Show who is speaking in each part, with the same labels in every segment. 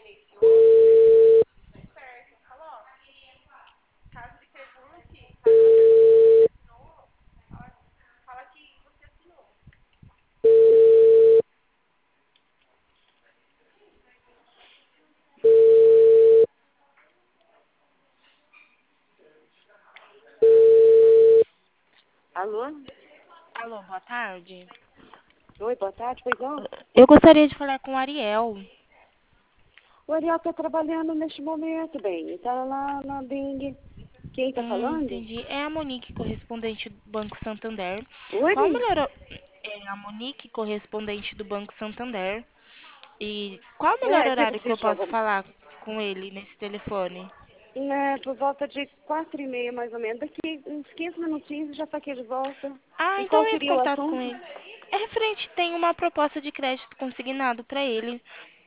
Speaker 1: Alô?
Speaker 2: Alô, boa tarde.
Speaker 1: Oi, boa tarde, pois não?
Speaker 2: Eu gostaria de falar com o Ariel.
Speaker 1: O Ariel está trabalhando neste momento, bem. Está lá na Bing. Quem está falando?
Speaker 2: Entendi. É a Monique, correspondente do Banco Santander. Qual o
Speaker 1: Oi?
Speaker 2: melhor... É a Monique, correspondente do Banco Santander. E qual o melhor
Speaker 1: É, você
Speaker 2: horário que eu
Speaker 1: precisa de
Speaker 2: posso
Speaker 1: algum...
Speaker 2: falar com ele nesse telefone?
Speaker 1: É, por volta de 4h30, mais ou menos. Daqui uns 15 minutinhos já está aqui de volta.
Speaker 2: Ah,
Speaker 1: E
Speaker 2: então
Speaker 1: qual
Speaker 2: eu entro em
Speaker 1: seria o
Speaker 2: contato com
Speaker 1: assunto?
Speaker 2: ele. É referente, tem uma proposta de crédito consignado para ele.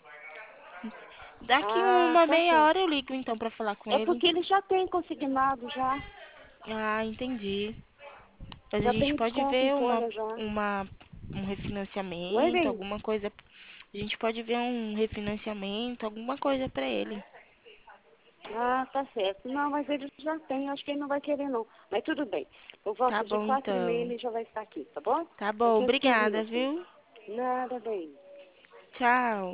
Speaker 2: Daqui
Speaker 1: Ah,
Speaker 2: uma
Speaker 1: tá
Speaker 2: meia
Speaker 1: certo.
Speaker 2: hora eu ligo então para falar com
Speaker 1: É
Speaker 2: ele.
Speaker 1: porque ele já tem consignado já.
Speaker 2: Ah, entendi. Mas a
Speaker 1: Já
Speaker 2: gente
Speaker 1: tem
Speaker 2: pode
Speaker 1: desconto em
Speaker 2: ver
Speaker 1: folha já.
Speaker 2: um
Speaker 1: Oi,
Speaker 2: refinanciamento,
Speaker 1: bem.
Speaker 2: alguma coisa. A gente pode ver um refinanciamento, alguma coisa pra ele.
Speaker 1: Ah, tá certo. Não, mas ele já tem, acho que ele não vai querer não. Mas tudo bem. Por
Speaker 2: Tá
Speaker 1: volta de
Speaker 2: bom,
Speaker 1: 4h30
Speaker 2: então.
Speaker 1: ele já vai estar aqui, tá bom?
Speaker 2: Tá bom,
Speaker 1: Daqui uns 15
Speaker 2: obrigada,
Speaker 1: minutinhos.
Speaker 2: viu?
Speaker 1: Nada, bem.
Speaker 2: Tchau.